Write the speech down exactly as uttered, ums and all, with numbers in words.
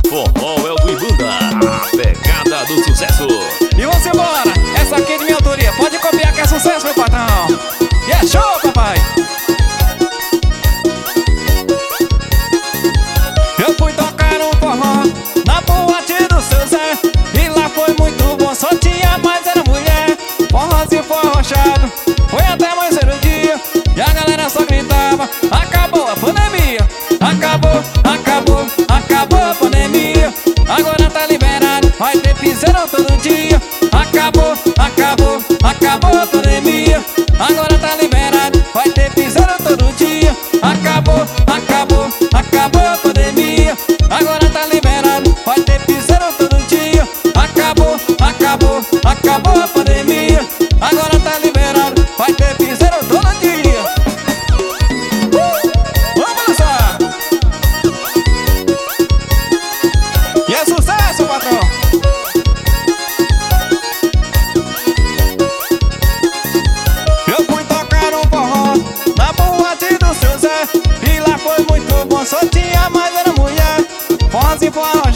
forró é o do Ibanda, a pegada do sucesso. E vamos embora, essa aqui é de minha autoria, pode copiar que é sucesso, meu patrão. E é show, papai. Eu fui tocar um forró na boate do seu Zé, e lá foi muito bom, só tinha mais era mulher. Forrozinho forrochado, foi até mais cedo o dia, e a galera só gritava: acabou a pandemia, acabou, acabou, acabou a pandemia. Agora tá liberado, vai ter piseiro todo dia. Acabou, acabou, acabou a pandemia. Agora tá liberado, vai ter piseiro todo dia. Acabou, acabou, acabou a pandemia. Agora tá liberado, vai ter piseiro todo dia. Acabou, acabou, acabou a pandemia. Agora tá liberado, vai ter piseiro todo dia. uh! Vamos dançar! E é sucesso, patrão! Eu fui tocar um forró na boate do seu Zé, e lá foi muito bom, só tinha mais era mulher. Forrozinho forró